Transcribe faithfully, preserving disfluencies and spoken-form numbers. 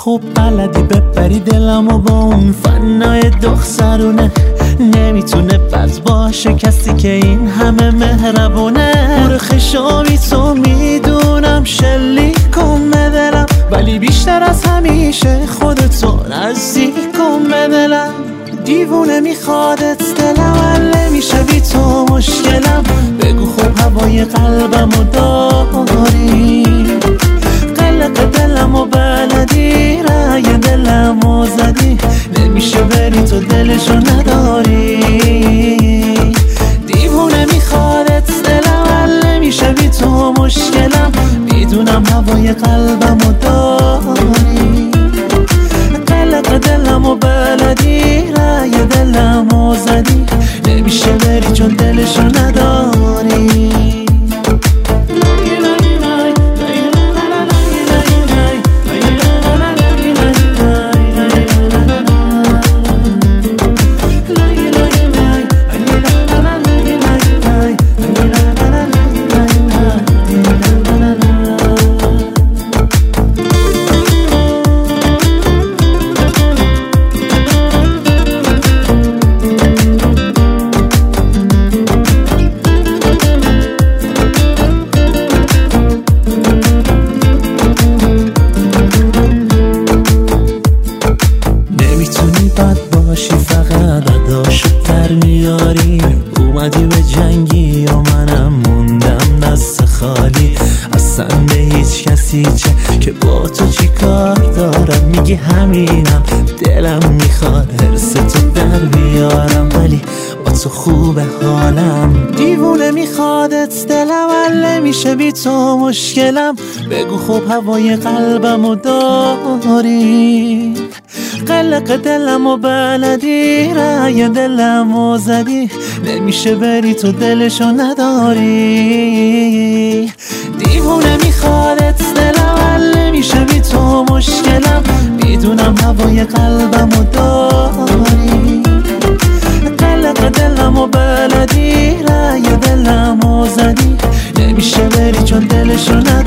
خوب بلدی ببری دلمو با اون فنای دخترونه، نمیتونه بد باشه کسی که این همه مهربونه. مرخشامی تو میدونم شلیک کن به دلم، ولی بیشتر از همیشه خودتو نزدیک کن به دلم. دیوونه میخوادت دلم، ولی میشه بی تو مشکلم. بگو خب هوای قلبمو داری، قلق دلمو بلدی، رای دلمو زدی، نمیشه بری تو دلشو نداری. دیوونه میخوادت دلم، ولی میشه بی تو مشکلم. میدونم هوای قلبمو داری، قلق دلمو بلدی، رای دلمو زدی، نمیشه بری چون دلشو نداری. بد باشی فقط اداشو در میاری، اومدی به جنگی و منم موندم دست خالی. اصلا به هیچ کسی چه که با تو چی کار دارم، میگی همینم دلم میخواد حرس تو در بیارم، ولی با تو خوبه حالم. دیوونه میخوادت دلم، ولی میشه بی تو مشکلم. بگو خب هوای قلبمو داری، قلق دلمو بلدی، رای دلمو زدی، نمیشه بری تو دلشو نداری. دیوونه میخوادت دلم، ولی میشه بی تو مشکلم. میدونم هوای قلبمو داری، قلق دلمو بلدی، رای دلمو زدی، نمیشه بری چون دلشو نداری.